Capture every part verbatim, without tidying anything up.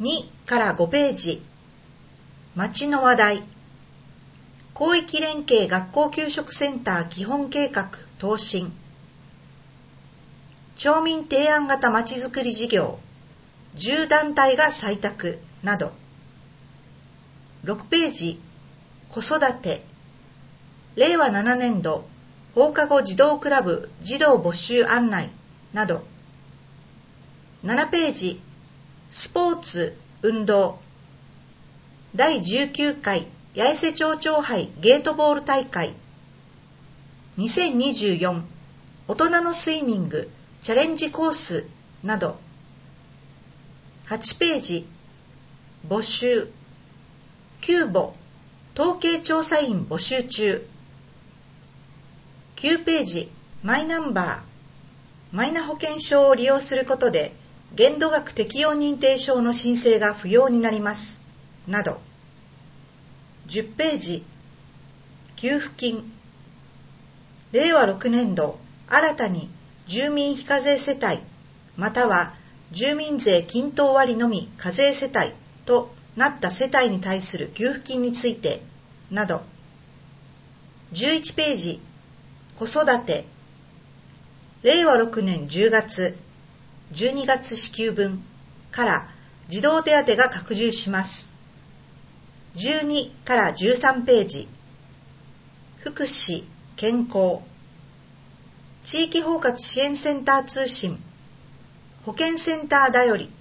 にからごページ、町の話題、広域連携学校給食センター基本計画答申、町民提案型まちづくり事業、じゅう団体が採択など、ろくページ、子育て、れいわななねんど放課後児童クラブ児童募集案内など、ななページ、スポーツ運動、だいじゅうきゅうかい八重瀬町長杯ゲートボール大会、にせんにじゅうよん大人のスイミングチャレンジコースなど、はちページ、募集、救母統計調査員募集中、きゅうページ、マイナンバー、マイナ保険証を利用することで限度額適用認定証の申請が不要になりますなど、じゅうページ、給付金、れいわろくねんど新たに住民非課税世帯または住民税均等割のみ課税世帯となった世帯に対する給付金についてなど、じゅういちページ、子育て、れいわろくねんじゅうがつ、じゅうにがつ支給分から児童手当が拡充します。じゅうにからじゅうさんページ、福祉、健康、地域包括支援センター通信、保健センターだより、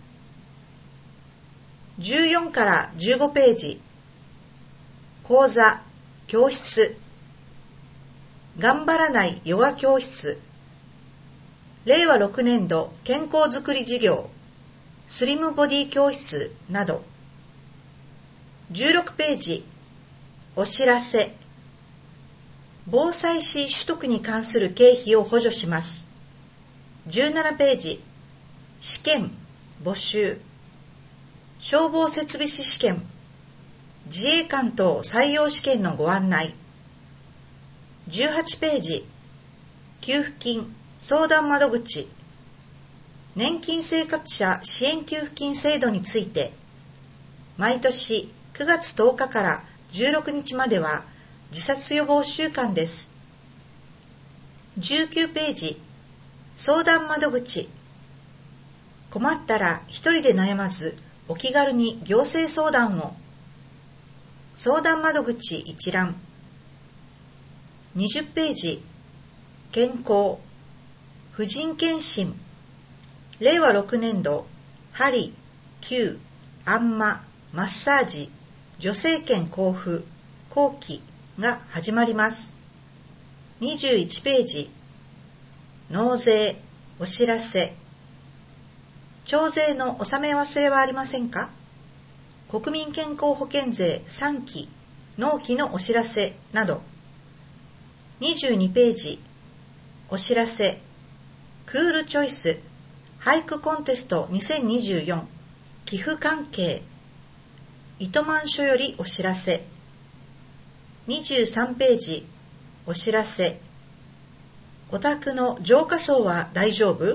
じゅうよんからじゅうごページ、講座、教室、頑張らないヨガ教室、れいわろくねんど健康づくり事業、スリムボディ教室など、じゅうろくページ、お知らせ、防災士取得に関する経費を補助します。じゅうななページ、試験、募集、消防設備士試験、自衛官等採用試験のご案内。じゅうはちページ、給付金相談窓口、年金生活者支援給付金制度について、毎年くがつとおかからじゅうろくにちまでは自殺予防週間です。じゅうきゅうページ、相談窓口、困ったら一人で悩まずお気軽に行政相談を、相談窓口一覧。にじゅうページ、健康、婦人検診、れいわろくねんど鍼、灸、あんま、マッサージ、助成券交付、後期が始まります。にじゅういちページ、納税、お知らせ、徴税の納め忘れはありませんか？国民健康保険税さんき、納期のお知らせなど。にじゅうにページ、お知らせ、クールチョイス、俳句コンテストにせんにじゅうよん、寄付関係、糸満署よりお知らせ。にじゅうさんページ、お知らせ、お宅の浄化槽は大丈夫？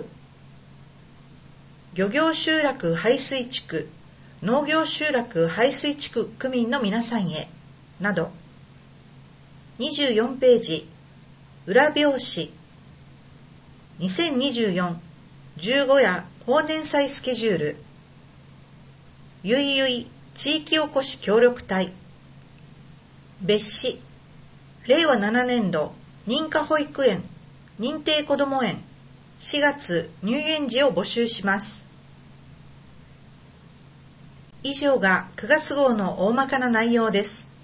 漁業集落排水地区、農業集落排水地区区民の皆さんへ、など。にじゅうよんページ、裏表紙、にせんにじゅうよん、じゅうご夜豊年祭スケジュール、ゆいゆい地域おこし協力隊、別紙、れいわななねんど認可保育園、認定こども園、しがつ入園時を募集します。以上がくがつ号の大まかな内容です。